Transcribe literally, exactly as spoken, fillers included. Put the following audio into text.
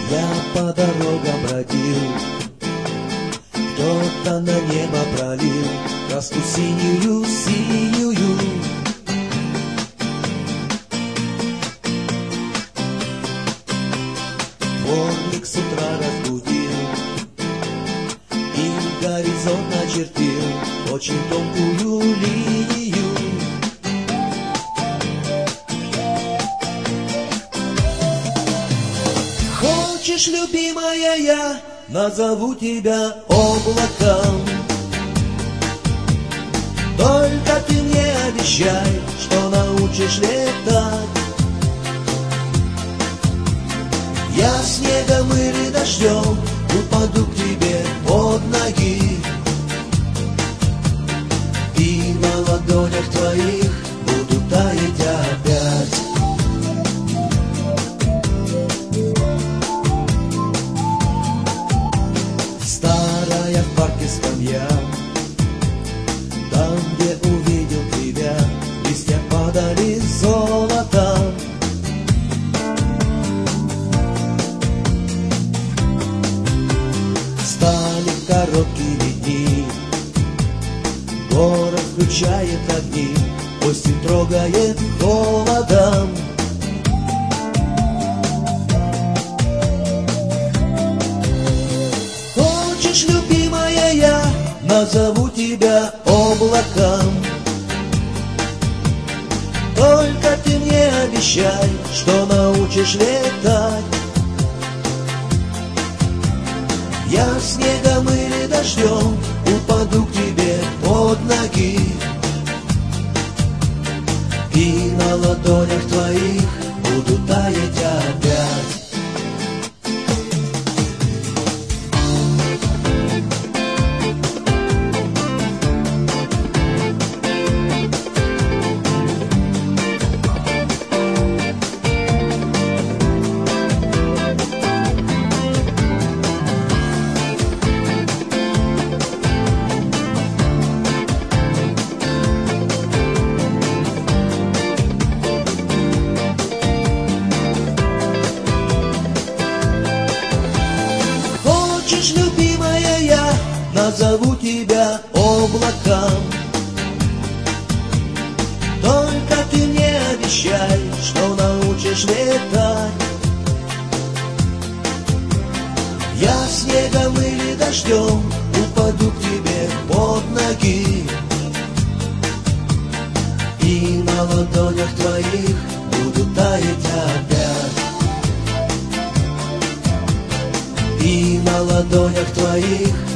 Я по дорогам бродил, кто-то на небо пролил краску синюю, синюю. Дворник с утра разбудил и горизонт начертил очень тонкую линию. Хочешь, любимая, я назову тебя облаком. Только ты мне обещай, что научишь летать. Я снегом или дождем упаду к тебе под ноги, и на ладонях твоих буду таять опять. Старая в парке скамья, там, где увидел тебя, листья падали золотом. Стали короткие дни, город включает огни, осень трогает холодом. Хочешь, любимая, я назову тебя облаком. Только ты мне обещай, что научишь летать. Я снегом или дождем упаду к тебе под ноги, и на ладонях твоих буду таять опять. Хочешь, любимая, я назову тебя облаком. Только ты мне обещай, что научишь летать. Я снегом или дождем упаду к тебе под ноги, и на ладонях твоих буду таять опять. И на ладонях твоих